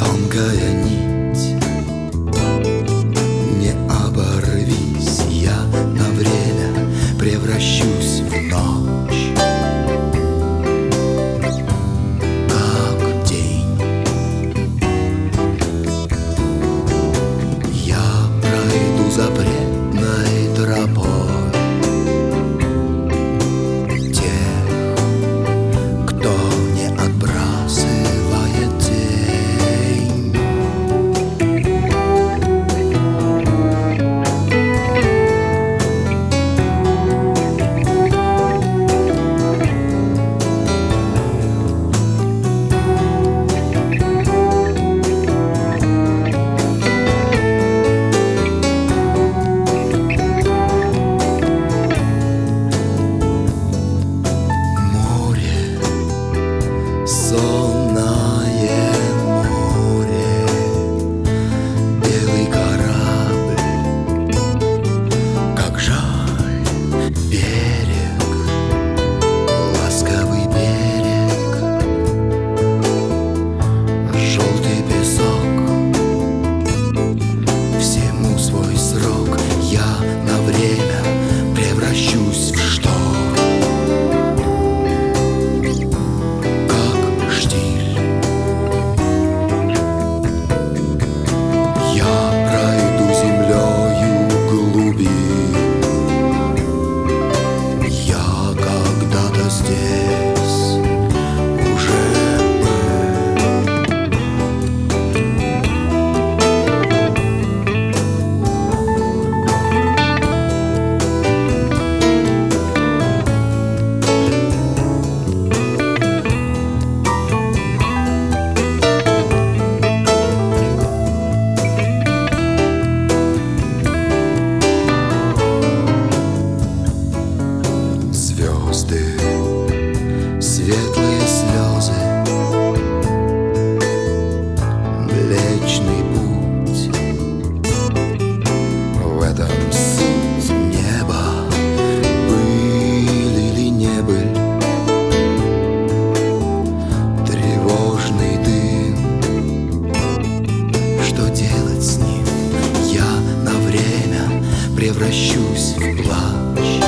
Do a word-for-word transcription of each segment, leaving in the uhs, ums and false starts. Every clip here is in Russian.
Тонкая нить, не оборвись, я на время превращусь в ночь, как день. Я пройду запретной тропой тех, кто не отбрасывает тень. Сонное море, белый корабль, как жаль берег, ласковый берег, желтый песок, всему свой срок. Я на время превращусь в шторм, здесь уже был. Звезды, светлые слезы, Млечный путь, в этом суть неба. Был или не был тревожный дым, что делать с ним? Я на время превращусь в плач,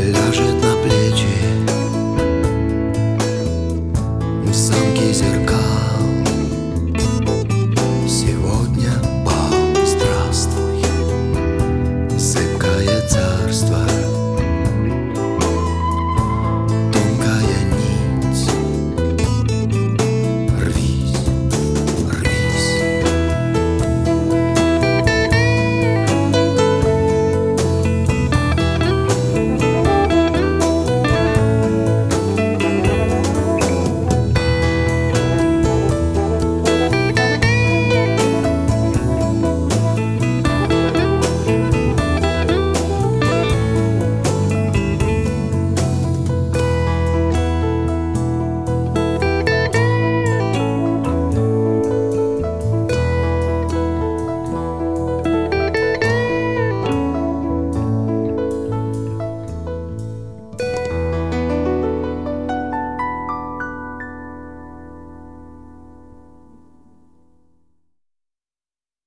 замки зеркал.